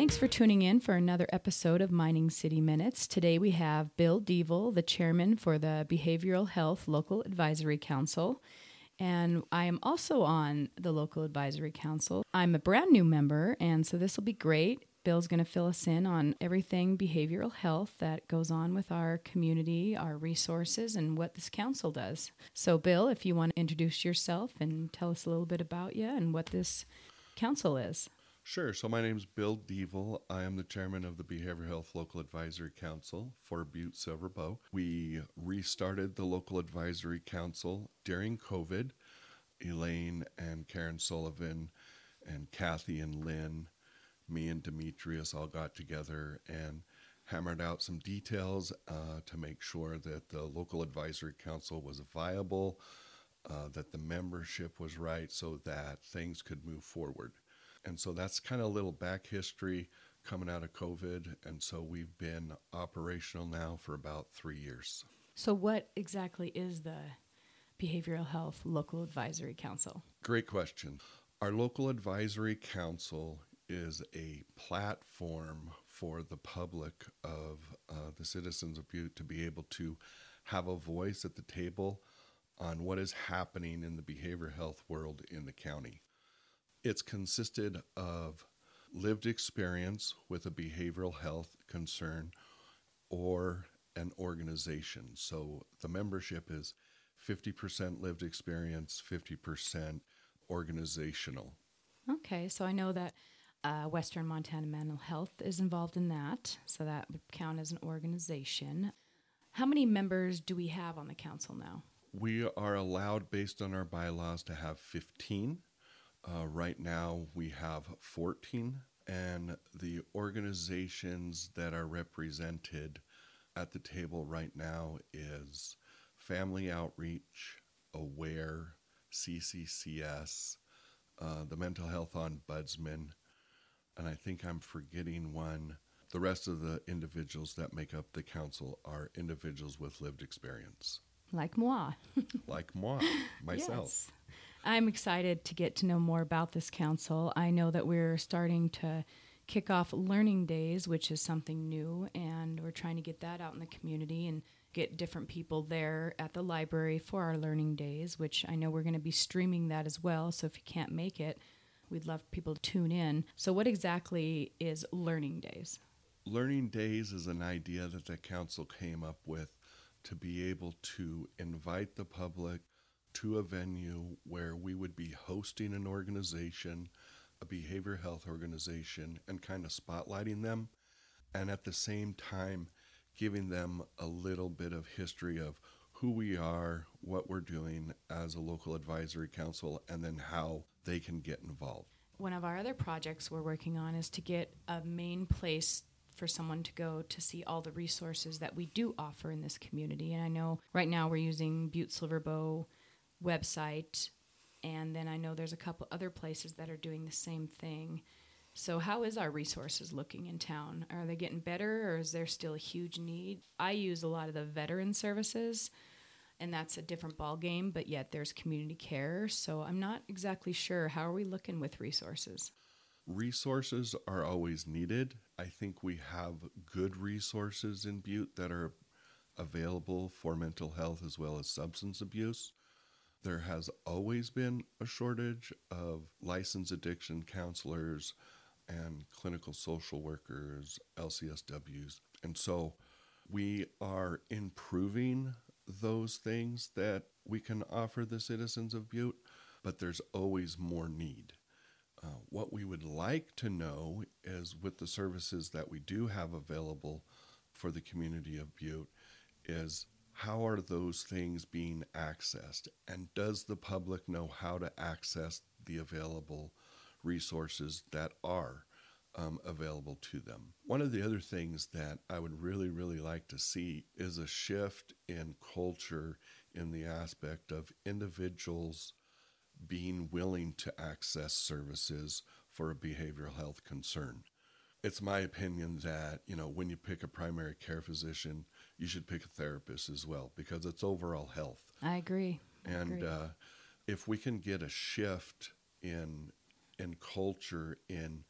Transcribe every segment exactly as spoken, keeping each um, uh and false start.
Thanks for tuning in for another episode of Mining City Minutes. Today we have Bill Devil, the chairman for the Behavioral Health Local Advisory Council. And I am also on the Local Advisory Council. I'm a brand new member, and so this will be great. Bill's going to fill us in on everything behavioral health that goes on with our community, our resources, and what this council does. So, Bill, if you want to introduce yourself and tell us a little bit about you and what this council is. Sure. So my name is Bill Devil. I am the chairman of the Behavioral Health Local Advisory Council for Butte Silver Bow. We restarted the Local Advisory Council during COVID. Elaine and Karen Sullivan and Kathy and Lynn, me and Demetrius all got together and hammered out some details uh, to make sure that the Local Advisory Council was viable, uh, that the membership was right so that things could move forward. And so that's kind of a little back history coming out of COVID. And so we've been operational now for about three years. So what exactly is the Behavioral Health Local Advisory Council? Great question. Our Local Advisory Council is a platform for the public of uh, the citizens of Butte to be able to have a voice at the table on what is happening in the behavioral health world in the county. It's consisted of lived experience with a behavioral health concern or an organization. So the membership is fifty percent lived experience, fifty percent organizational. Okay, so I know that uh, Western Montana Mental Health is involved in that, so that would count as an organization. How many members do we have on the council now? We are allowed, based on our bylaws, to have fifteen. Uh, right now, we have fourteen, and the organizations that are represented at the table right now is Family Outreach, AWARE, C C C S, uh, the Mental Health Ombudsman, and I think I'm forgetting one. The rest of the individuals that make up the council are individuals with lived experience. Like moi. Like moi, myself. Yes. I'm excited to get to know more about this council. I know that we're starting to kick off learning days, which is something new, and we're trying to get that out in the community and get different people there at the library for our learning days, which I know we're going to be streaming that as well. So if you can't make it, we'd love people to tune in. So what exactly is learning days? Learning days is an idea that the council came up with to be able to invite the public to a venue where we would be hosting an organization, a behavioral health organization, and kind of spotlighting them, and at the same time giving them a little bit of history of who we are, what we're doing as a local advisory council, and then how they can get involved. One of our other projects we're working on is to get a main place for someone to go to see all the resources that we do offer in this community. And I know right now we're using Butte Silver Bow website, and then I know there's a couple other places that are doing the same thing. So how is our resources looking in town? Are they getting better, or is there still a huge need? I use a lot of the veteran services, and that's a different ball game, but yet there's community care, so I'm not exactly sure. How are we looking with resources? Resources are always needed. I think we have good resources in Butte that are available for mental health as well as substance abuse. There has always been a shortage of licensed addiction counselors and clinical social workers, L C S Ws. And so we are improving those things that we can offer the citizens of Butte, but there's always more need. Uh, what we would like to know is, with the services that we do have available for the community of Butte, is how are those things being accessed? And does the public know how to access the available resources that are um, available to them? One of the other things that I would really, really like to see is a shift in culture in the aspect of individuals being willing to access services for a behavioral health concern. It's my opinion that, you know, when you pick a primary care physician, you should pick a therapist as well, because it's overall health. I agree. I and agree. Uh, if we can get a shift in in culture, in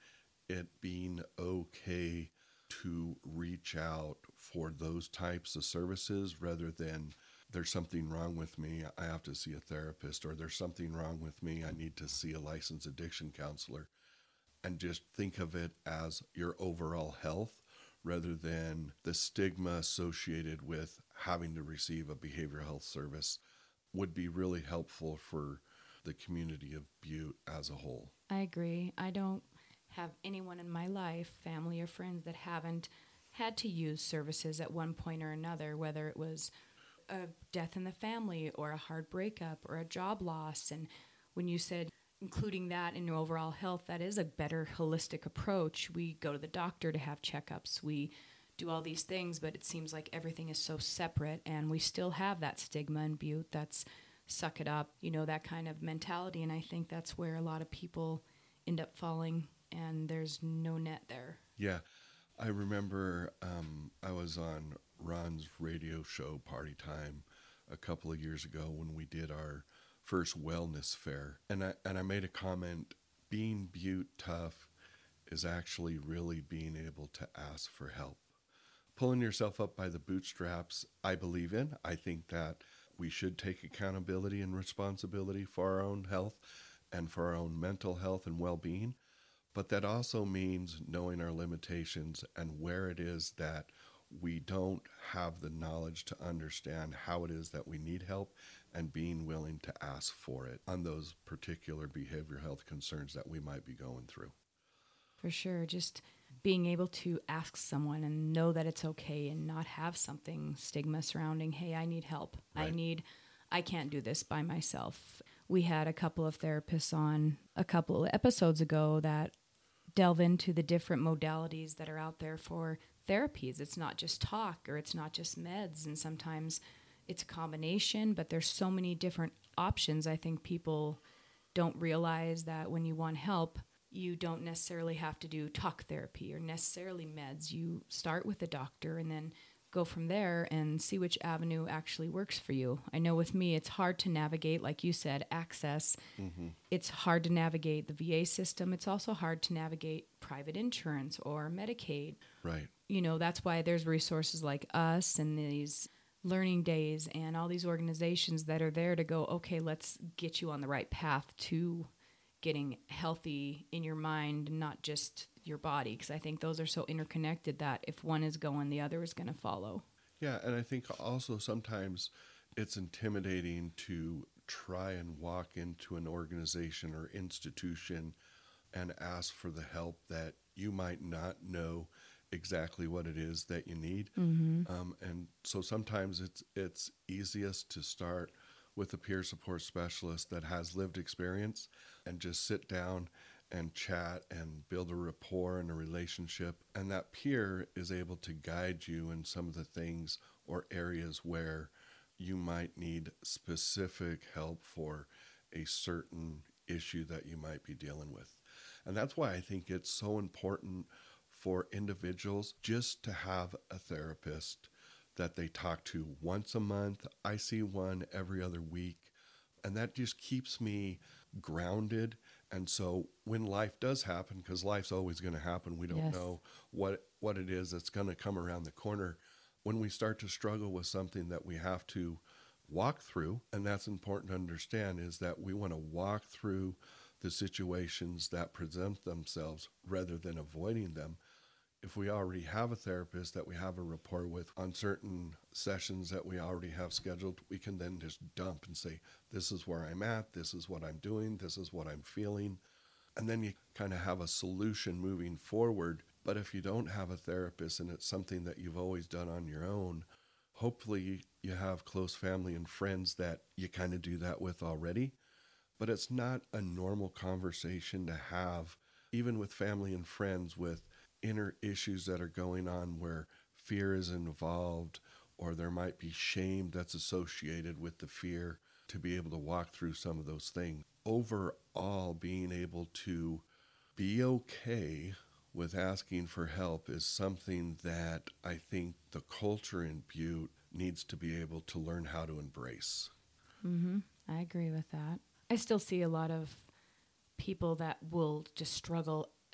it being okay to reach out for those types of services rather than there's something wrong with me, I have to see a therapist, or there's something wrong with me, I need to see a licensed addiction counselor. And just think of it as your overall health rather than the stigma associated with having to receive a behavioral health service would be really helpful for the community of Butte as a whole. I agree. I don't have anyone in my life, family or friends, that haven't had to use services at one point or another, whether it was a death in the family or a hard breakup or a job loss. And when you said including that in your overall health, that is a better holistic approach. We go to the doctor to have checkups. We do all these things, but it seems like everything is so separate, and we still have that stigma in Butte that's suck it up, you know, that kind of mentality. And I think that's where a lot of people end up falling, and there's no net there. Yeah. I remember um, I was on Ron's radio show, Party Time, a couple of years ago when we did our first wellness fair. And I, and I made a comment, being Butte tough is actually really being able to ask for help. Pulling yourself up by the bootstraps, I believe in. I think that we should take accountability and responsibility for our own health and for our own mental health and well-being. But that also means knowing our limitations and where it is that we don't have the knowledge to understand how it is that we need help, and being willing to ask for it on those particular behavioral health concerns that we might be going through. For sure. Just being able to ask someone and know that it's okay, and not have something stigma surrounding, hey, I need help. Right. I need, I can't do this by myself. We had a couple of therapists on a couple of episodes ago that delve into the different modalities that are out there for therapies. It's not just talk, or it's not just meds, and sometimes it's a combination, but there's so many different options. I think people don't realize that when you want help, you don't necessarily have to do talk therapy or necessarily meds. You start with a doctor and then go from there and see which avenue actually works for you. I know with me, it's hard to navigate, like you said, access. Mm-hmm. It's hard to navigate the V A system. It's also hard to navigate private insurance or Medicaid. Right. You know, that's why there's resources like us and these learning days and all these organizations that are there to go, okay, let's get you on the right path to getting healthy in your mind, not just your body, because I think those are so interconnected that if one is going, the other is going to follow. Yeah, and I think also sometimes it's intimidating to try and walk into an organization or institution and ask for the help that you might not know exactly what it is that you need. Mm-hmm. Um, and so sometimes it's it's easiest to start with a peer support specialist that has lived experience and just sit down and chat and build a rapport and a relationship. And that peer is able to guide you in some of the things or areas where you might need specific help for a certain issue that you might be dealing with. And that's why I think it's so important for individuals just to have a therapist that they talk to once a month. I see one every other week, and that just keeps me grounded. And so when life does happen, because life's always going to happen, we don't yes. know what what it is that's going to come around the corner. When we start to struggle with something that we have to walk through, and that's important to understand, is that we want to walk through the situations that present themselves rather than avoiding them. If we already have a therapist that we have a rapport with on certain sessions that we already have scheduled, we can then just dump and say, this is where I'm at, this is what I'm doing, this is what I'm feeling. And then you kind of have a solution moving forward. But if you don't have a therapist and it's something that you've always done on your own, hopefully you have close family and friends that you kind of do that with already. But it's not a normal conversation to have, even with family and friends, with inner issues that are going on where fear is involved, or there might be shame that's associated with the fear, to be able to walk through some of those things. Overall, being able to be okay with asking for help is something that I think the culture in Butte needs to be able to learn how to embrace. Mm-hmm. I agree with that. I still see a lot of people that will just struggle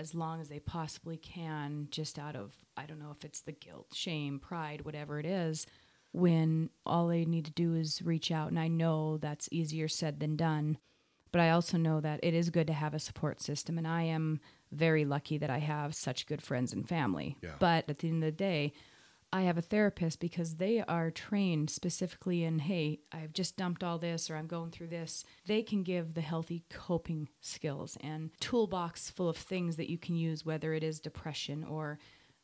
as long as they possibly can, just out of, I don't know if it's the guilt, shame, pride, whatever it is, when all they need to do is reach out. And I know that's easier said than done, but I also know that it is good to have a support system. And I am very lucky that I have such good friends and family. Yeah. But at the end of the day, I have a therapist because they are trained specifically in, hey, I've just dumped all this or I'm going through this. They can give the healthy coping skills and toolbox full of things that you can use, whether it is depression or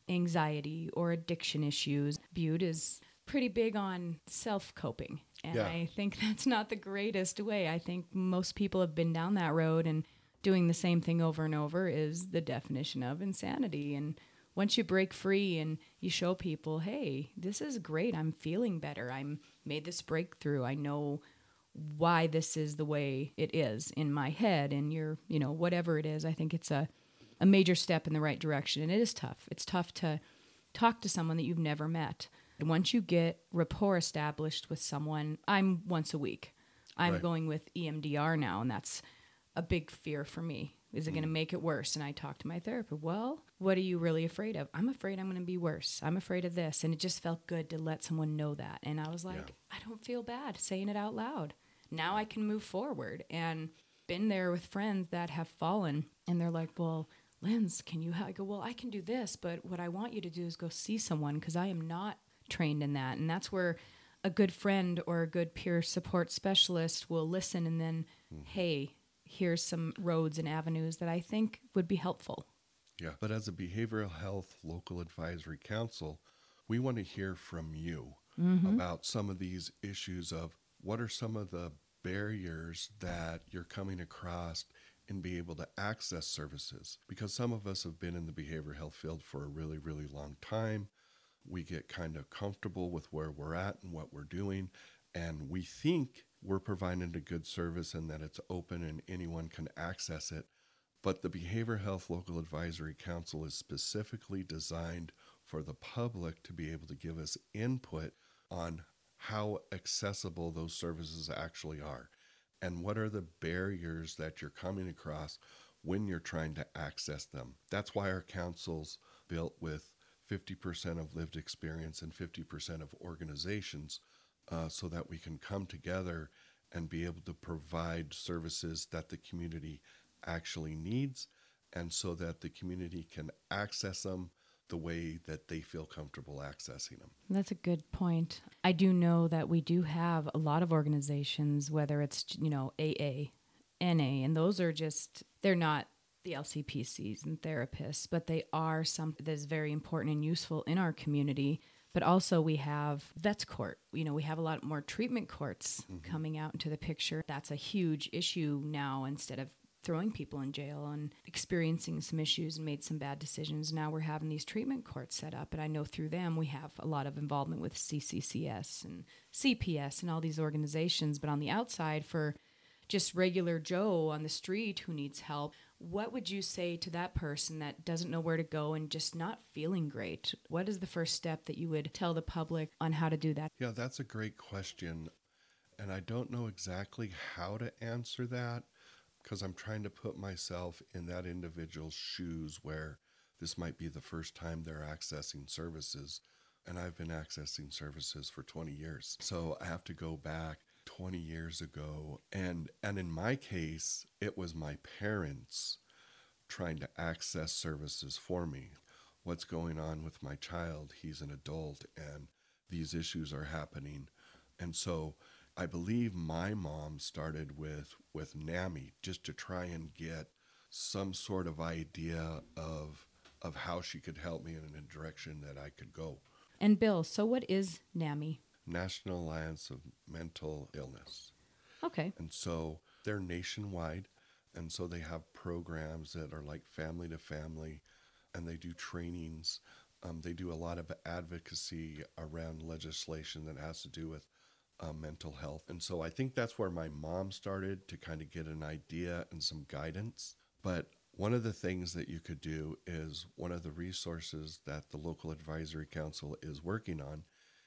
anxiety or addiction issues. Butte is pretty big on self-coping. And Yeah. I think that's not the greatest way. I think most people have been down that road, and doing the same thing over and over is the definition of insanity. And once you break free and you show people, hey, this is great, I'm feeling better, I'm made this breakthrough, I know why this is the way it is in my head, and you're, you know, whatever it is, I think it's a, a major step in the right direction. And it is tough. It's tough to talk to someone that you've never met. And once you get rapport established with someone, I'm once a week. I'm Right. going with E M D R now, and that's a big fear for me. Is it going to make it worse? And I talked to my therapist. Well, what are you really afraid of? I'm afraid I'm going to be worse. I'm afraid of this. And it just felt good to let someone know that. And I was like, Yeah. I don't feel bad saying it out loud. Now I can move forward. And been there with friends that have fallen. And they're like, well, Linz, can you? I go, well, I can do this. But what I want you to do is go see someone, because I am not trained in that. And that's where a good friend or a good peer support specialist will listen and then, mm-hmm. hey, here's some roads and avenues that I think would be helpful. Yeah, but as a behavioral health local advisory council, we want to hear from you mm-hmm. about some of these issues of what are some of the barriers that you're coming across in being able to access services. Because some of us have been in the behavioral health field for a really, really long time. We get kind of comfortable with where we're at and what we're doing, and we think we're providing a good service and that it's open and anyone can access it. But the Behavioral Health Local Advisory Council is specifically designed for the public to be able to give us input on how accessible those services actually are and what are the barriers that you're coming across when you're trying to access them. That's why our council's built with fifty percent of lived experience and fifty percent of organizations, Uh, so that we can come together and be able to provide services that the community actually needs, and so that the community can access them the way that they feel comfortable accessing them. That's a good point. I do know that we do have a lot of organizations, whether it's, you know, A A, N A, and those are just, they're not the L C P Cs and therapists, but they are something that is very important and useful in our community. But also we have vets court. You know, we have a lot more treatment courts mm-hmm. coming out into the picture. That's a huge issue now. Instead of throwing people in jail and experiencing some issues and made some bad decisions, now we're having these treatment courts set up. And I know through them we have a lot of involvement with C C C S and C P S and all these organizations. But on the outside, for just regular Joe on the street who needs help, what would you say to that person that doesn't know where to go and just not feeling great? What is the first step that you would tell the public on how to do that? Yeah, that's a great question. And I don't know exactly how to answer that because I'm trying to put myself in that individual's shoes where this might be the first time they're accessing services. And I've been accessing services for twenty years. So I have to go back twenty years ago. And and in my case, it was my parents trying to access services for me. What's going on with my child? He's an adult and these issues are happening. And so I believe my mom started with, with NAMI just to try and get some sort of idea of, of how she could help me in a direction that I could go. And Bill, so what is NAMI? National Alliance of Mental Illness. Okay. And so they're nationwide, and so they have programs that are like family to family, and they do trainings. Um, they do a lot of advocacy around legislation that has to do with uh, mental health. And so I think that's where my mom started to kind of get an idea and some guidance. But one of the things that you could do is one of the resources that the local advisory council is working on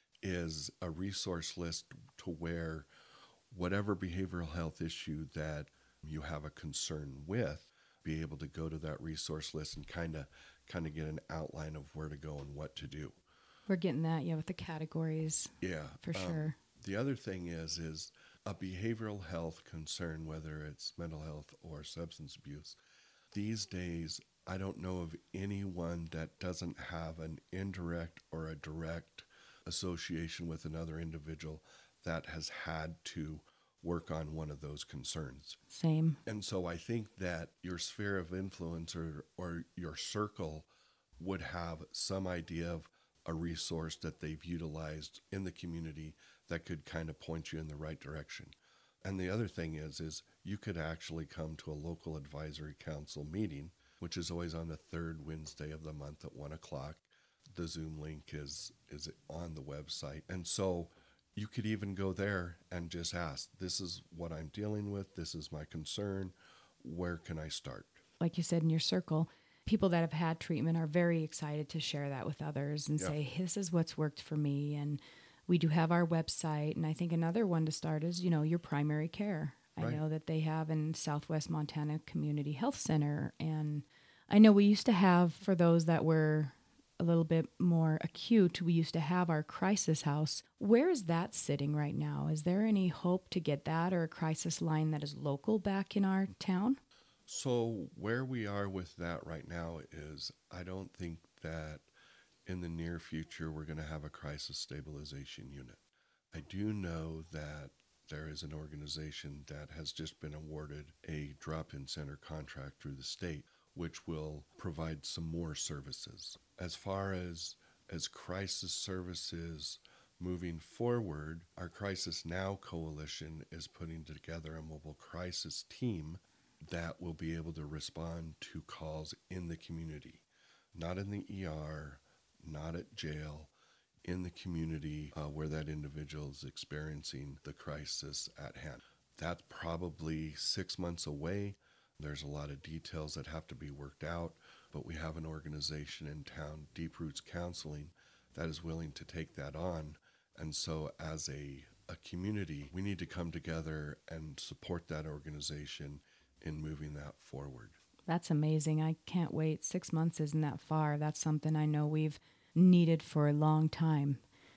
is a resource list to where whatever behavioral health issue that you have a concern with, be able to go to that resource list and kind of kind of get an outline of where to go and what to do. We're getting that, yeah, with the categories. Yeah, for um, sure. The other thing is is a behavioral health concern, whether it's mental health or substance abuse. These days, I don't know of anyone that doesn't have an indirect or a direct association with another individual that has had to work on one of those concerns. Same. And so I think that your sphere of influence or, or your circle would have some idea of a resource that they've utilized in the community that could kind of point you in the right direction. And the other thing is, is you could actually come to a local advisory council meeting, which is always on the third Wednesday of the month at one o'clock. The Zoom link is, is on the website. And so you could even go there and just ask, this is what I'm dealing with. This is my concern. Where can I start? Like you said, in your circle, people that have had treatment are very excited to share that with others and Yeah. say, hey, this is what's worked for me. And we do have our website. And I think another one to start is, you know, your primary care. I Right. know that they have in Southwest Montana Community Health Center. And I know we used to have, for those that were a little bit more acute, we used to have our crisis house. Where is that sitting right now? Is there any hope to get that or a crisis line that is local back in our town? So where we are with that right now is I don't think that in the near future we're going to have a crisis stabilization unit. I do know that there is an organization that has just been awarded a drop-in center contract through the state, which will provide some more services. As far as as crisis services moving forward, our Crisis Now Coalition is putting together a mobile crisis team that will be able to respond to calls in the community, not in the E R, not at jail, in the community uh, where that individual is experiencing the crisis at hand. That's probably six months away. There's a lot of details that have to be worked out, but we have an organization in town, Deep Roots Counseling, that is willing to take that on. And so as a, a community, we need to come together and support that organization in moving that forward. That's amazing. I can't wait. Six months isn't that far. That's something I know we've needed for a long time.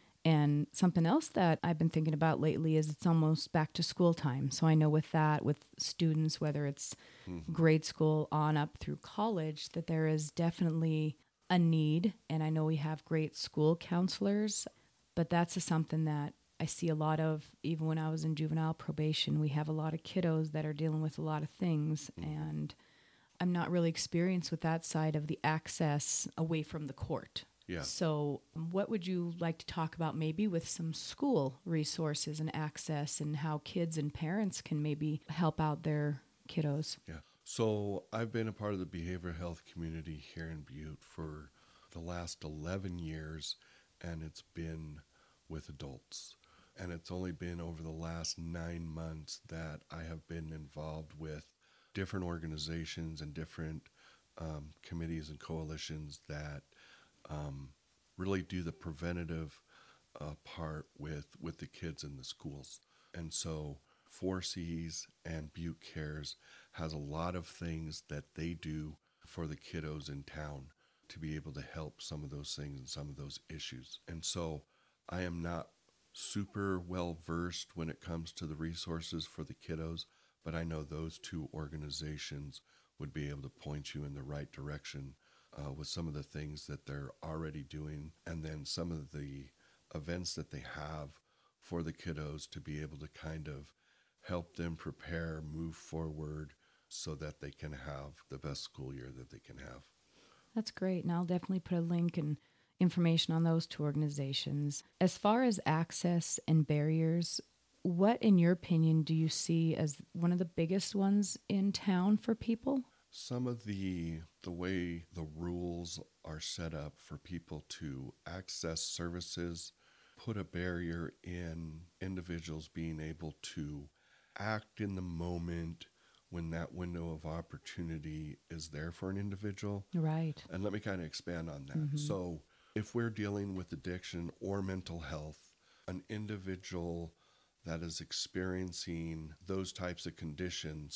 And something else that I've been thinking about lately is it's almost back to school time. So I know with that, with students, whether it's mm-hmm. grade school on up through college, that there is definitely a need. And I know we have great school counselors, but that's something that I see a lot of. Even when I was in juvenile probation, we have a lot of kiddos that are dealing with a lot of things. Mm-hmm. And I'm not really experienced with that side of the access away from the court. Yeah. So what would you like to talk about maybe with some school resources and access and how kids and parents can maybe help out their kiddos? Yeah. So I've been a part of the behavioral health community here in Butte for the last eleven years, and it's been with adults. And it's only been over the last nine months that I have been involved with different organizations and different um, committees and coalitions that um, really do the preventative uh, part with, with the kids in the schools. And so Four C's and Butte Cares has a lot of things that they do for the kiddos in town to be able to help some of those things and some of those issues. And so I am not super well versed when it comes to the resources for the kiddos, but I know those two organizations would be able to point you in the right direction uh, with some of the things that they're already doing, and then some of the events that they have for the kiddos to be able to kind of help them prepare, move forward so that they can have the best school year that they can have. That's great. And I'll definitely put a link and information on those two organizations. As far as access and barriers, what, in your opinion, do you see as one of the biggest ones in town for people? Some of the the way the rules are set up for people to access services put a barrier in individuals being able to act in the moment when that window of opportunity is there for an individual. Right. And let me kind of expand on that. Mm-hmm. So if we're dealing with addiction or mental health, an individual that is experiencing those types of conditions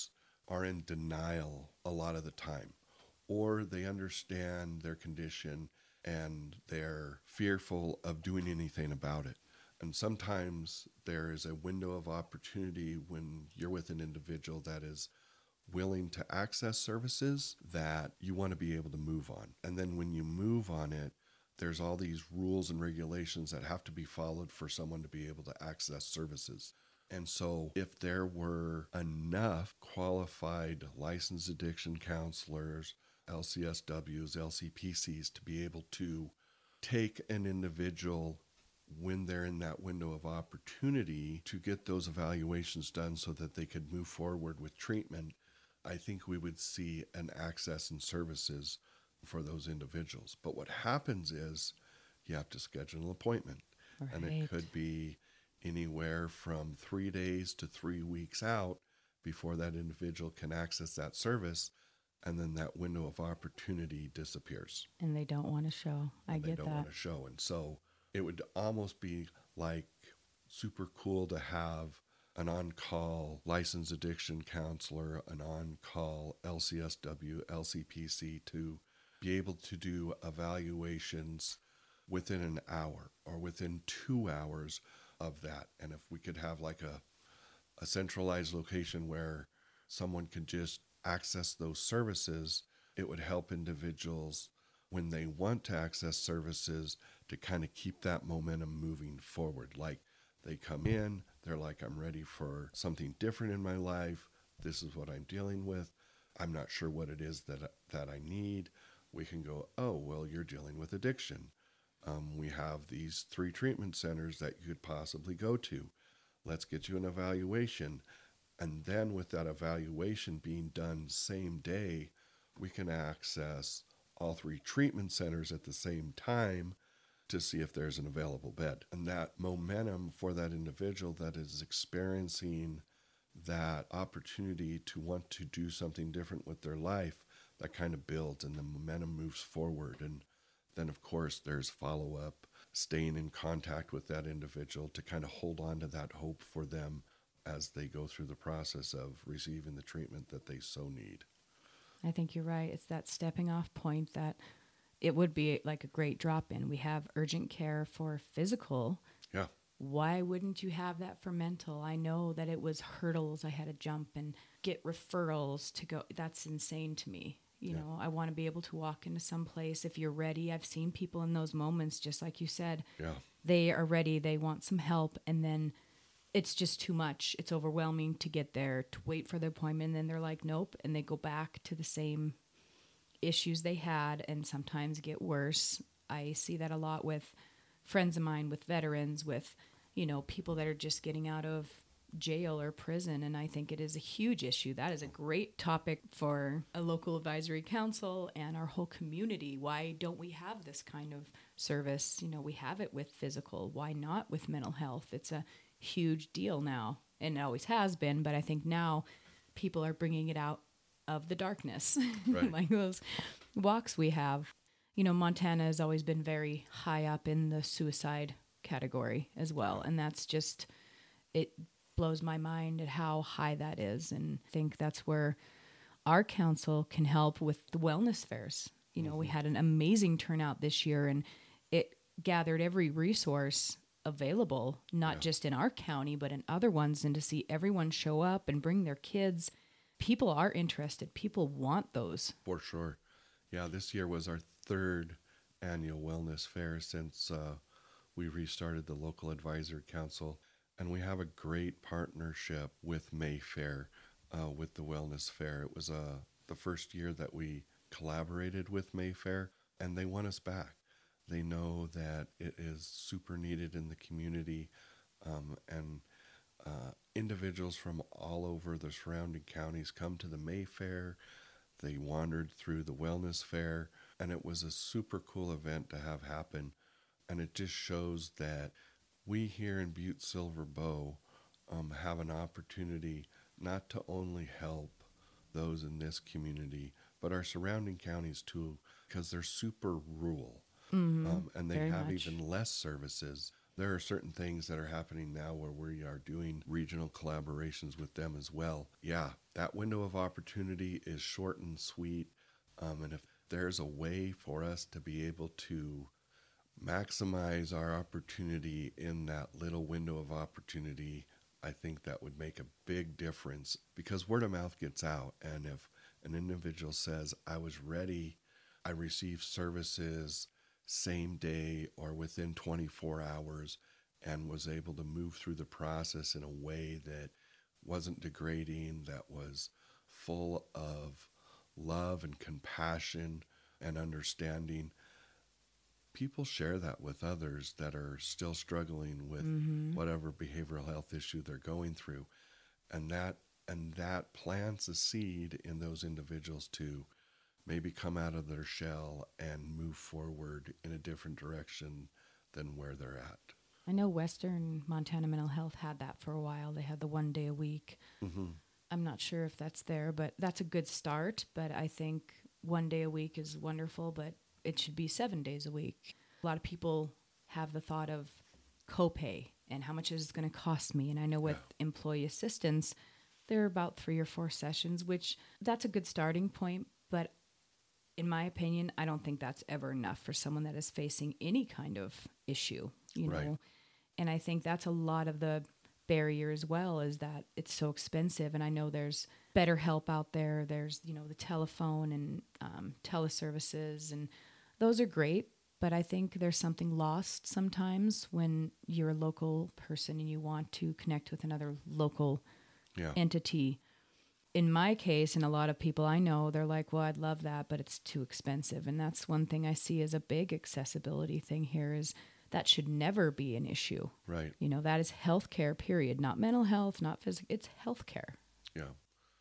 are in denial a lot of the time, or they understand their condition and they're fearful of doing anything about it. And sometimes there is a window of opportunity when you're with an individual that is willing to access services that you want to be able to move on. And then when you move on it, there's all these rules and regulations that have to be followed for someone to be able to access services. And so if there were enough qualified licensed addiction counselors, L C S Ws, L C P Cs to be able to take an individual when they're in that window of opportunity to get those evaluations done so that they could move forward with treatment, I think we would see an access in services for those individuals. But what happens is you have to schedule an appointment. Right. And it could be anywhere from three days to three weeks out before that individual can access that service. And then that window of opportunity disappears. And they don't want to show. I and get that. They don't want to show. And so it would almost be like super cool to have an on-call licensed addiction counselor, an on-call L C S W, L C P C to be able to do evaluations within an hour or within two hours of that. And if we could have like a, a centralized location where someone could just access those services, it would help individuals when they want to access services to kind of keep that momentum moving forward. Like they come in, they're like, I'm ready for something different in my life. This is what I'm dealing with. I'm not sure what it is that, that I need. We can go, oh, well, you're dealing with addiction. Um, we have these three treatment centers that you could possibly go to. Let's get you an evaluation. And then with that evaluation being done same day, we can access all three treatment centers at the same time to see if there's an available bed. And that momentum for that individual that is experiencing that opportunity to want to do something different with their life, that kind of builds and the momentum moves forward. And then, of course, there's follow-up, staying in contact with that individual to kind of hold on to that hope for them as they go through the process of receiving the treatment that they so need. I think you're right. It's that stepping off point that it would be like a great drop-in. We have urgent care for physical. Yeah. Why wouldn't you have that for mental? I know that it was hurdles. I had to jump and get referrals to go. That's insane to me. You yeah. know, I want to be able to walk into some place if you're ready. I've seen people in those moments, just like you said. Yeah. They are ready. They want some help. And then it's just too much. It's overwhelming to get there, to wait for the appointment. And then they're like, nope. And they go back to the same issues they had and sometimes get worse. I see that a lot with friends of mine, with veterans, with, you know, people that are just getting out of jail or prison. And I think it is a huge issue. That is a great topic for a local advisory council and our whole community. Why don't we have this kind of service? You know, we have it with physical. Why not with mental health? It's a huge deal now, and it always has been, but I think now people are bringing it out of the darkness. Right. Like those walks we have. You know, Montana has always been very high up in the suicide category as well, and that's just, it blows my mind at how high that is, and I think that's where our council can help with the wellness fairs. You know, mm-hmm. we had an amazing turnout this year, and it gathered every resource available, not yeah. just in our county, but in other ones, and to see everyone show up and bring their kids. People are interested. People want those. For sure. Yeah, this year was our third annual wellness fair since uh, we restarted the local advisory council. And we have a great partnership with Mayfair, uh, with the wellness fair. It was uh, the first year that we collaborated with Mayfair, and they want us back. They know that it is super needed in the community, um, and uh, individuals from all over the surrounding counties come to the Mayfair. They wandered through the wellness fair, and it was a super cool event to have happen. And it just shows that we here in Butte Silver Bow um, have an opportunity not to only help those in this community, but our surrounding counties too, because they're super rural. Mm-hmm. Um, and they Very have much. even less services There are certain things that are happening now where we are doing regional collaborations with them as well. Yeah, that window of opportunity is short and sweet. Um, and if there's a way for us to be able to maximize our opportunity in that little window of opportunity, I think that would make a big difference, because word of mouth gets out. And if an individual says, I was ready, I received services same day or within twenty-four hours, and was able to move through the process in a way that wasn't degrading, that was full of love and compassion and understanding, people share that with others that are still struggling with Mm-hmm. whatever behavioral health issue they're going through. And that and that plants a seed in those individuals to maybe come out of their shell and move forward in a different direction than where they're at. I know Western Montana Mental Health had that for a while. They had the one day a week. Mm-hmm. I'm not sure if that's there, but that's a good start. But I think one day a week is wonderful, but it should be seven days a week. A lot of people have the thought of copay and how much is it going to cost me. And I know with Yeah. employee assistance, there are about three or four sessions, which that's a good starting point. But in my opinion, I don't think that's ever enough for someone that is facing any kind of issue, you know. Right. And I think that's a lot of the barrier as well, is that it's so expensive. And I know there's better help out there. There's, you know, the telephone and um, teleservices, and those are great. But I think there's something lost sometimes when you're a local person and you want to connect with another local Yeah. entity. In my case, and a lot of people I know, they're like, well, I'd love that, but it's too expensive. And that's one thing I see as a big accessibility thing here, is that should never be an issue. Right. You know, that is healthcare, period. Not mental health, not physical. It's healthcare. Yeah.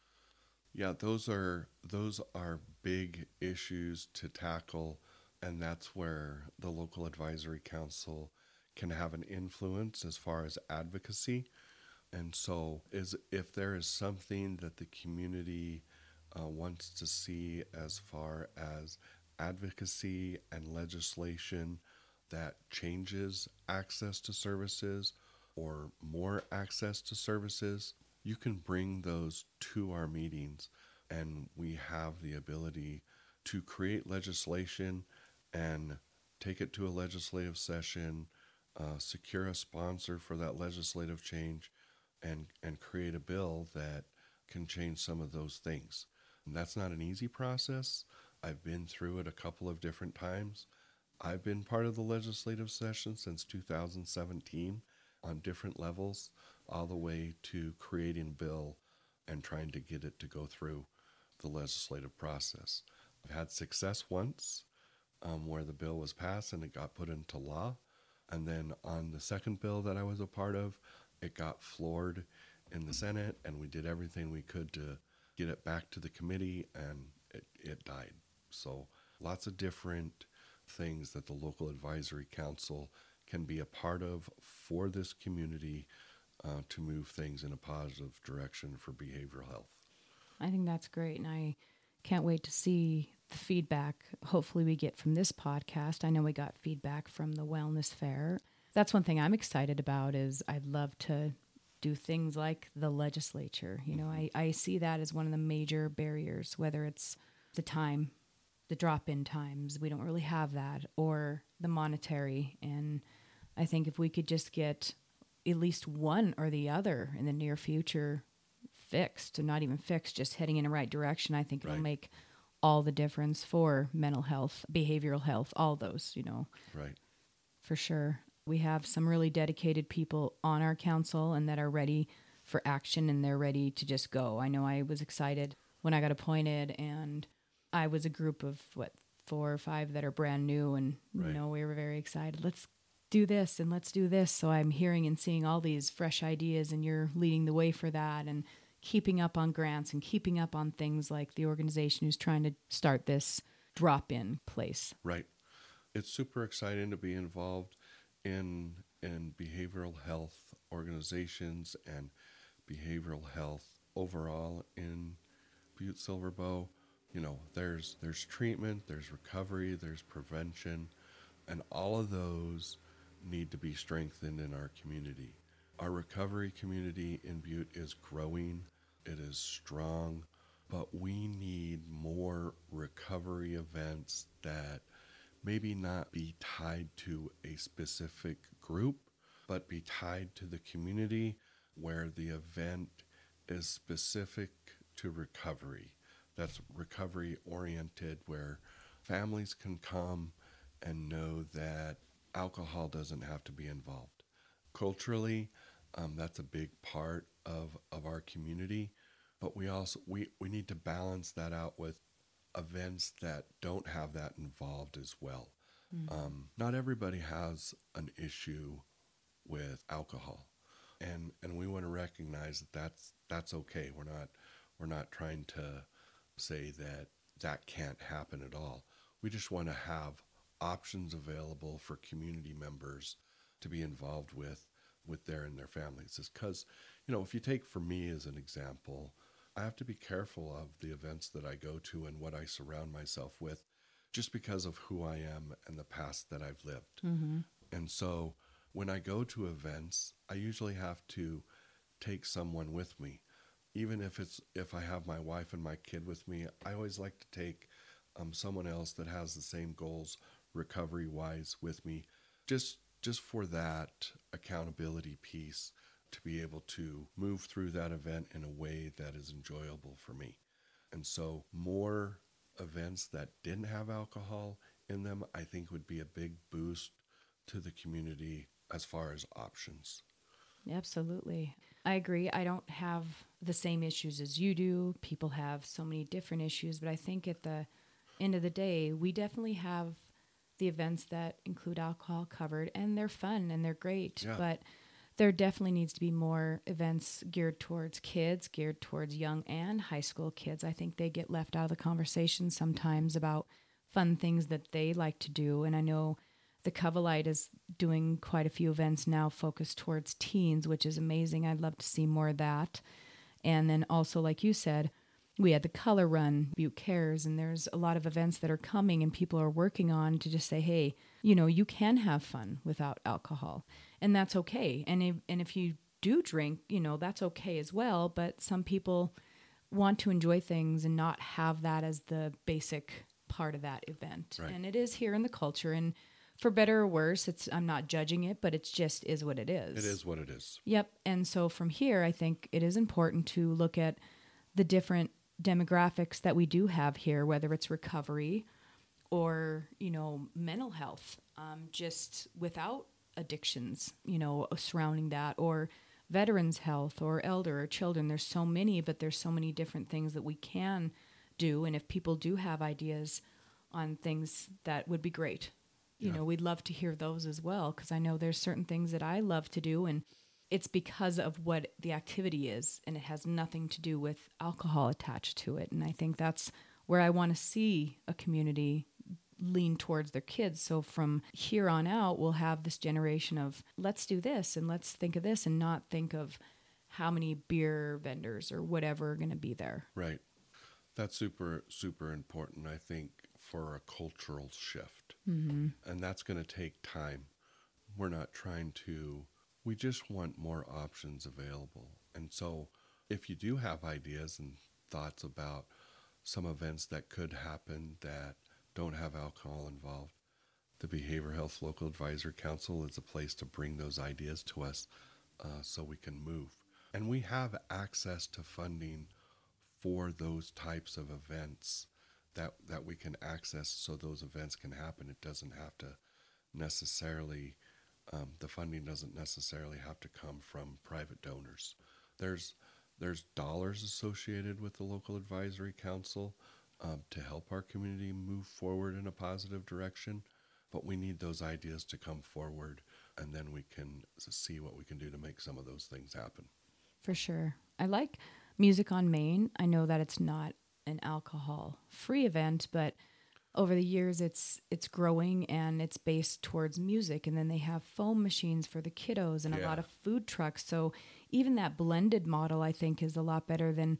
Yeah, those are those are big issues to tackle, and that's where the local advisory council can have an influence as far as advocacy. And so, is if there is something that the community uh, wants to see as far as advocacy and legislation that changes access to services or more access to services, you can bring those to our meetings, and we have the ability to create legislation and take it to a legislative session, uh, secure a sponsor for that legislative change, and and create a bill that can change some of those things. And that's not an easy process. I've been through it a couple of different times. I've been part of the legislative session since two thousand seventeen on different levels, all the way to creating a bill and trying to get it to go through the legislative process. I've had success once um, where the bill was passed and it got put into law. And then on the second bill that I was a part of, it got floored in the Senate, and we did everything we could to get it back to the committee, and it, it died. So lots of different things that the local advisory council can be a part of for this community uh, to move things in a positive direction for behavioral health. I think that's great, and I can't wait to see the feedback hopefully we get from this podcast. I know we got feedback from the wellness fair. That's one thing I'm excited about, is I'd love to do things like the legislature. You know, I, I see that as one of the major barriers, whether it's the time, the drop-in times, we don't really have that, or the monetary. And I think if we could just get at least one or the other in the near future fixed, and not even fixed, just heading in the right direction, I think it'll Right. make all the difference for mental health, behavioral health, all those, you know, Right. for sure. We have some really dedicated people on our council and that are ready for action, and they're ready to just go. I know I was excited when I got appointed, and I was a group of, what, four or five that are brand new, and, Right. you know, we were very excited. Let's do this and let's do this. So I'm hearing and seeing all these fresh ideas, and you're leading the way for that, and keeping up on grants and keeping up on things like the organization who's trying to start this drop-in place. Right. It's super exciting to be involved in in behavioral health organizations and behavioral health overall in Butte Silver Bow. You know, there's there's treatment, there's recovery, there's prevention, and all of those need to be strengthened in our community. Our recovery community in Butte is growing, it is strong, but we need more recovery events that maybe not be tied to a specific group, but be tied to the community where the event is specific to recovery. That's recovery oriented, where families can come and know that alcohol doesn't have to be involved. Culturally, um, that's a big part of, of our community, but we also we, we need to balance that out with events that don't have that involved as well. Mm-hmm. Um, not everybody has an issue with alcohol, and and we want to recognize that that's that's okay. We're not we're not trying to say that that can't happen at all. We just want to have options available for community members to be involved with with their and their families. Is because, you know, if you take for me as an example, I have to be careful of the events that I go to and what I surround myself with, just because of who I am and the past that I've lived. Mm-hmm. And so when I go to events, I usually have to take someone with me. Even if it's if I have my wife and my kid with me, I always like to take um, someone else that has the same goals recovery-wise with me, just just for that accountability piece, to be able to move through that event in a way that is enjoyable for me. And so more events that didn't have alcohol in them, I think would be a big boost to the community as far as options. Absolutely. I agree. I don't have the same issues as you do. People have so many different issues, but I think at the end of the day, we definitely have the events that include alcohol covered, and they're fun and they're great, yeah. But there definitely needs to be more events geared towards kids, geared towards young and high school kids. I think they get left out of the conversation sometimes about fun things that they like to do. And I know the Covalite is doing quite a few events now focused towards teens, which is amazing. I'd love to see more of that. And then also, like you said, we had the Color Run, Butte Cares, and there's a lot of events that are coming and people are working on to just say, hey, you know, you can have fun without alcohol, and that's okay. And if, and if you do drink, you know, that's okay as well, but some people want to enjoy things and not have that as the basic part of that event. Right. And it is here in the culture, and for better or worse, it's I'm not judging it, but it's just is what it is. It is what it is. Yep. And so from here, I think it is important to look at the different demographics that we do have here, whether it's recovery or, you know, mental health, um, just without addictions, you know, surrounding that, or veterans health or elder or children. There's so many, but there's so many different things that we can do. And if people do have ideas on things, that would be great. You yeah. know, we'd love to hear those as well, because I know there's certain things that I love to do, and it's because of what the activity is, and it has nothing to do with alcohol attached to it. And I think that's where I want to see a community lean towards their kids. So from here on out, we'll have this generation of let's do this and let's think of this, and not think of how many beer vendors or whatever are going to be there. Right. That's super, super important, I think, for a cultural shift. Mm-hmm. And that's going to take time. We're not trying to... We just want more options available. And so if you do have ideas and thoughts about some events that could happen that don't have alcohol involved, the Behavioral Health Local Advisory Council is a place to bring those ideas to us uh, so we can move. And we have access to funding for those types of events that, that we can access so those events can happen. It doesn't have to necessarily... Um, the funding doesn't necessarily have to come from private donors. There's there's dollars associated with the Local Advisory Council um, to help our community move forward in a positive direction, but we need those ideas to come forward, and then we can see what we can do to make some of those things happen. For sure. I like Music on Main. I know that it's not an alcohol-free event, but over the years, it's it's growing, and it's based towards music. And then they have foam machines for the kiddos and yeah. a lot of food trucks. So even that blended model, I think, is a lot better than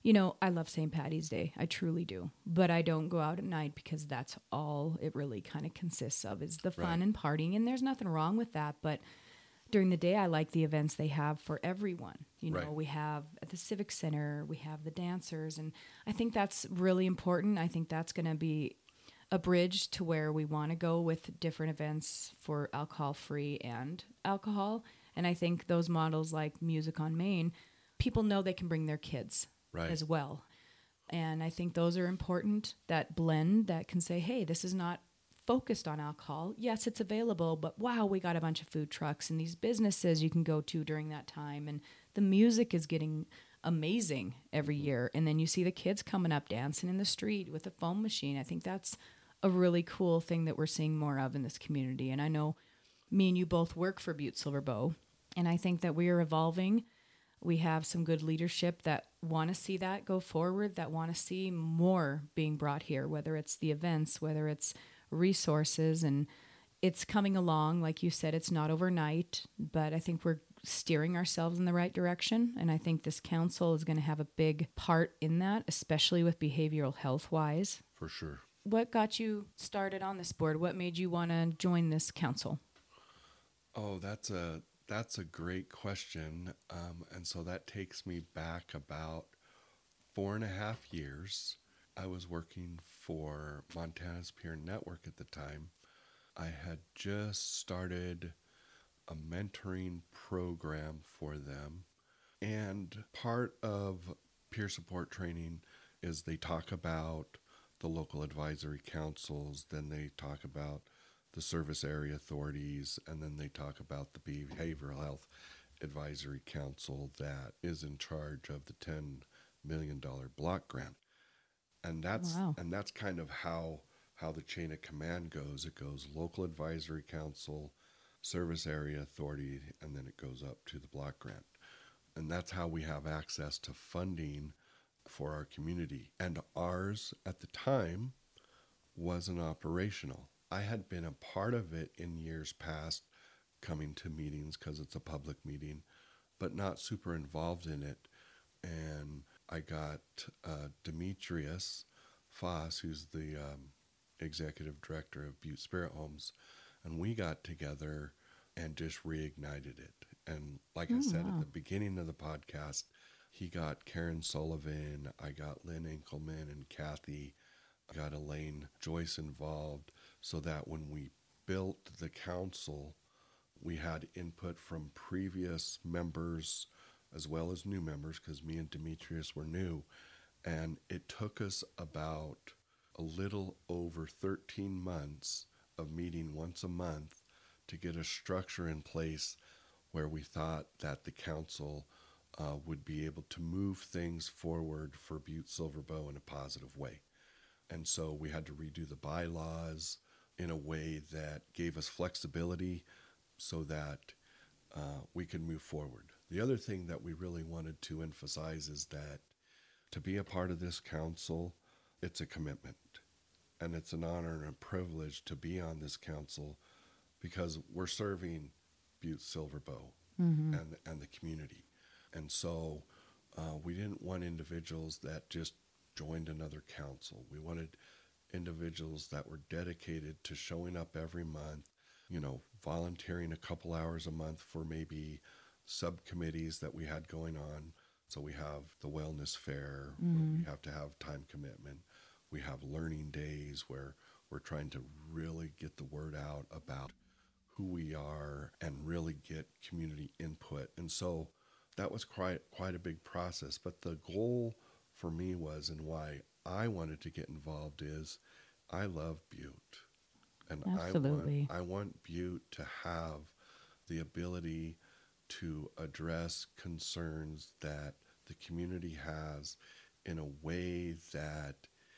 You know, I love Saint Patty's Day. I truly do. But I don't go out at night because that's all it really kind of consists of is the fun Right. and partying. And there's nothing wrong with that. But during the day, I like the events they have for everyone. You know, Right. we have at the Civic Center, we have the dancers. And I think that's really important. I think that's going to be a bridge to where we want to go with different events for alcohol free and alcohol. And I think those models like Music on Main, people know they can bring their kids Right. as well. And I think those are important, that blend that can say, hey, this is not focused on alcohol. Yes, it's available, but wow, we got a bunch of food trucks and these businesses you can go to during that time. And the music is getting amazing every year. And then you see the kids coming up dancing in the street with a foam machine. I think that's a really cool thing that we're seeing more of in this community. And I know me and you both work for Butte Silver Bow, and I think that we are evolving. We have some good leadership that want to see that go forward, that want to see more being brought here, whether it's the events, whether it's resources, and it's coming along. Like you said, it's not overnight, but I think we're steering ourselves in the right direction. And I think this council is going to have a big part in that, especially with behavioral health wise. For sure. What got you started on this board? What made you want to join this council? Oh, that's a that's a great question. Um, and so that takes me back about four and a half years. I was working for Montana's Peer Network at the time. I had just started a mentoring program for them. And part of peer support training is they talk about the local advisory councils, then they talk about the service area authorities, and then they talk about the Behavioral Health Advisory Council that is in charge of the ten million dollars block grant. And that's Wow. and that's kind of how how the chain of command goes. It goes local advisory council, service area authority, and then it goes up to the block grant. And that's how we have access to funding for our community. And ours at the time wasn't operational. I had been a part of it in years past, coming to meetings because it's a public meeting, but not super involved in it. And I got uh, Demetrius Foss, who's the um, executive director of Butte Spirit Homes, and we got together and just reignited it. And like Oh, I said wow. at the beginning of the podcast, he got Karen Sullivan, I got Lynn Enkelman and Kathy, I got Elaine Joyce involved, so that when we built the council, we had input from previous members as well as new members, because me and Demetrius were new. And it took us about a little over thirteen months of meeting once a month to get a structure in place where we thought that the council uh, would be able to move things forward for Butte Silver Bow in a positive way. And so we had to redo the bylaws in a way that gave us flexibility so that uh, we could move forward. The other thing that we really wanted to emphasize is that to be a part of this council, it's a commitment. And it's an honor and a privilege to be on this council because we're serving Butte Silver Bow Mm-hmm. and, and the community. And so uh, we didn't want individuals that just joined another council. We wanted individuals that were dedicated to showing up every month, you know, volunteering a couple hours a month for maybe subcommittees that we had going on. So we have the wellness fair, where Mm-hmm. we have to have time commitment. We have learning days where we're trying to really get the word out about who we are and really get community input. And so that was quite quite a big process. But the goal for me was, and why I wanted to get involved, is I love Butte. And Absolutely. I want I want Butte to have the ability to address concerns that the community has in a way that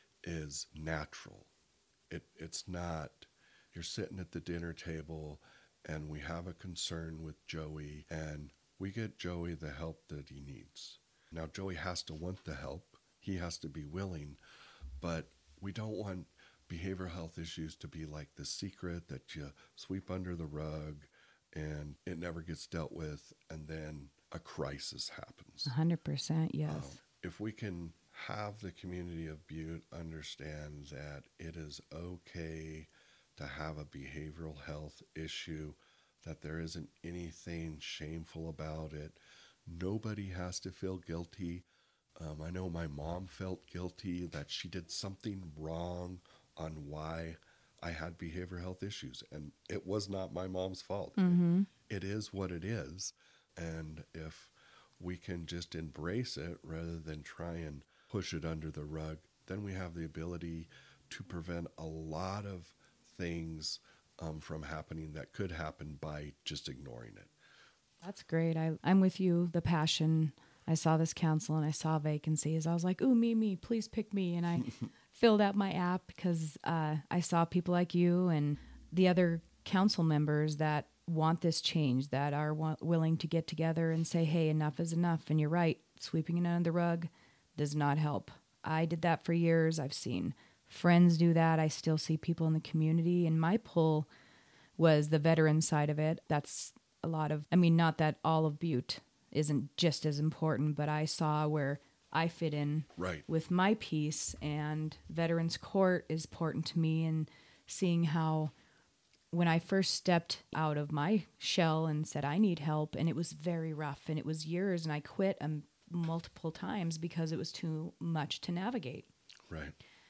is natural. It it's not you're sitting at the dinner table and we have a concern with Joey and we get Joey the help that he needs. Now Joey has to want the help. He has to be willing, but we don't want behavioral health issues to be like the secret that you sweep under the rug and it never gets dealt with, and then a crisis happens. one hundred percent, yes. Um, if we can have the community of Butte understand that it is okay to have a behavioral health issue, that there isn't anything shameful about it. Nobody has to feel guilty. Um, I know my mom felt guilty that she did something wrong on why I had behavioral health issues, and it was not my mom's fault. Mm-hmm. It is what it is, and if we can just embrace it rather than try and push it under the rug, then we have the ability to prevent a lot of things um, from happening that could happen by just ignoring it. That's great. I, I'm with you. The passion. I saw this council and I saw vacancies. I was like, ooh, me, me, please pick me. And I filled out my app because uh, I saw people like you and the other council members that want this change, that are wa- willing to get together and say, hey, enough is enough. And you're right. Sweeping it under the rug does not help. I did that for years. I've seen friends do that. I still see people in the community. And my pull was the veteran side of it. That's a lot of, I mean, not that all of Butte isn't just as important, but I saw where I fit in right. with my piece, and Veterans Court is important to me, and seeing how when I first stepped out of my shell and said I need help, and it was very rough and it was years, and I quit um, multiple times because it was too much to navigate. Right.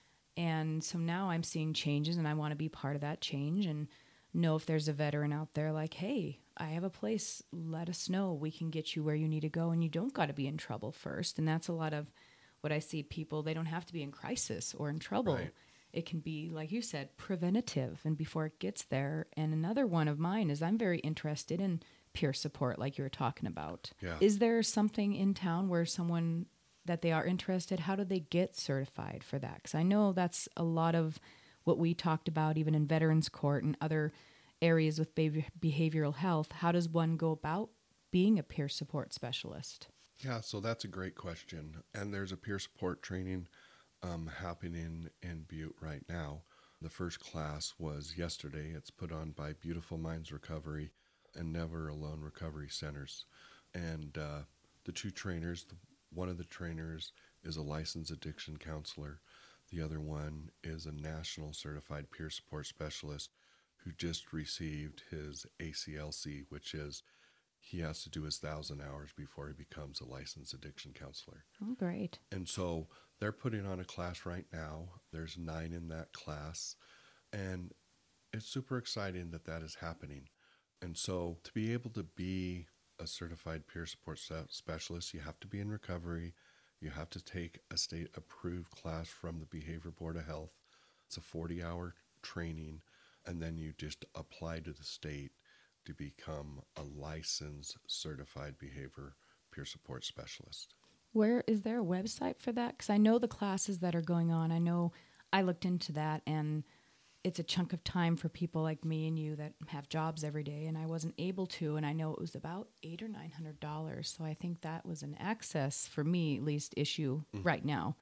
And so now I'm seeing changes, and I want to be part of that change and know if there's a veteran out there like, hey, I have a place, let us know. We can get you where you need to go, and you don't got to be in trouble first. And that's a lot of what I see people, they don't have to be in crisis or in trouble. Right. It can be, like you said, preventative and before it gets there. And another one of mine is I'm very interested in peer support, like you were talking about. Yeah. Is there something in town where someone that they are interested, how do they get certified for that? Because I know that's a lot of what we talked about even in Veterans Court and other areas with be- behavioral health. How does one go about being a peer support specialist? Yeah, so that's a great question. And there's a peer support training um, happening in Butte right now. The first class was yesterday. It's put on by Beautiful Minds Recovery and Never Alone Recovery Centers. And uh, the two trainers, one of the trainers is a licensed addiction counselor. The other one is a national certified peer support specialist who just received his A C L C, which is he has to do his thousand hours before he becomes a licensed addiction counselor. Oh, great. And so they're putting on a class right now. There's nine in that class. And it's super exciting that that is happening. And so to be able to be a certified peer support specialist, you have to be in recovery. You have to take a state-approved class from the Behavior Board of Health. It's a forty-hour training, and then you just apply to the state to become a licensed certified behavior peer support specialist. Where is there a website for that? Because I know the classes that are going on. I know I looked into that, and it's a chunk of time for people like me and you that have jobs every day, and I wasn't able to. And I know it was about eight or nine hundred dollars. So I think that was an access for me, at least, issue mm-hmm. right now.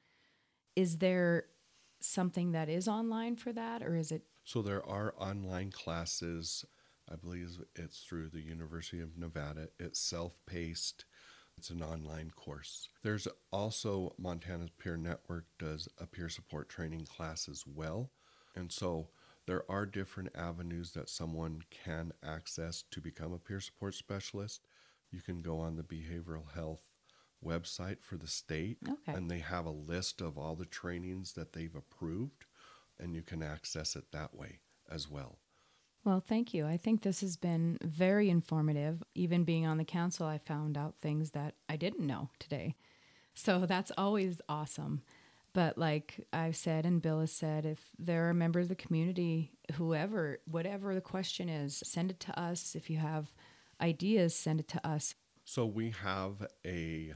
Is there something that is online for that, or is it? So there are online classes. I believe it's through the University of Nevada. It's self-paced. It's an online course. There's also Montana's Peer Network does a peer support training class as well. And so there are different avenues that someone can access to become a peer support specialist. You can go on the behavioral health website for the state, okay. and they have a list of all the trainings that they've approved, and you can access it that way as well. Well, thank you. I think this has been very informative. Even being on the council, I found out things that I didn't know today. So that's always awesome. But like I've said and Bill has said, if there are members of the community, whoever, whatever the question is, send it to us. If you have ideas, send it to us. So we have a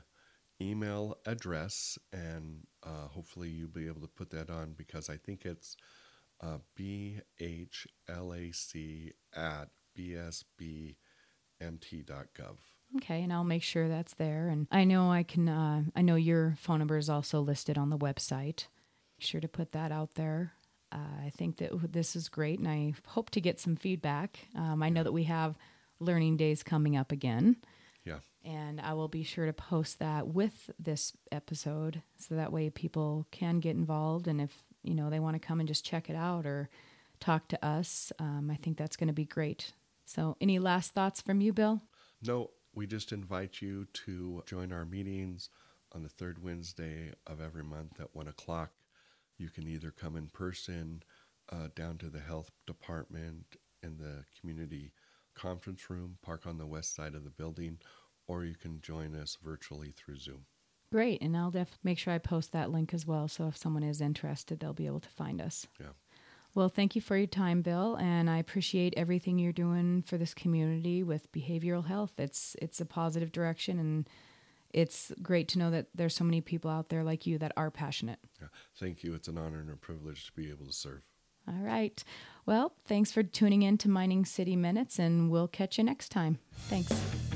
email address, and uh, hopefully you'll be able to put that on, because I think it's uh, B H L A C at B S B M T dot gov. Okay, and I'll make sure that's there. And I know I can. Uh, I know your phone number is also listed on the website. Be sure to put that out there. Uh, I think that this is great, and I hope to get some feedback. Um, I know that we have learning days coming up again. Yeah. And I will be sure to post that with this episode so that way people can get involved. And if, you know, they want to come and just check it out or talk to us, um, I think that's going to be great. So any last thoughts from you, Bill? No, we just invite you to join our meetings on the third Wednesday of every month at one o'clock. You can either come in person uh, down to the health department in the community conference room, park on the west side of the building, or you can join us virtually through Zoom. Great. And I'll def- make sure I post that link as well. So if someone is interested, they'll be able to find us. Yeah. Well, thank you for your time, Bill. And I appreciate everything you're doing for this community with behavioral health. It's, it's a positive direction, and it's great to know that there's so many people out there like you that are passionate. Yeah. Thank you. It's an honor and a privilege to be able to serve. All right. Well, thanks for tuning in to Mining City Minutes, and we'll catch you next time. Thanks.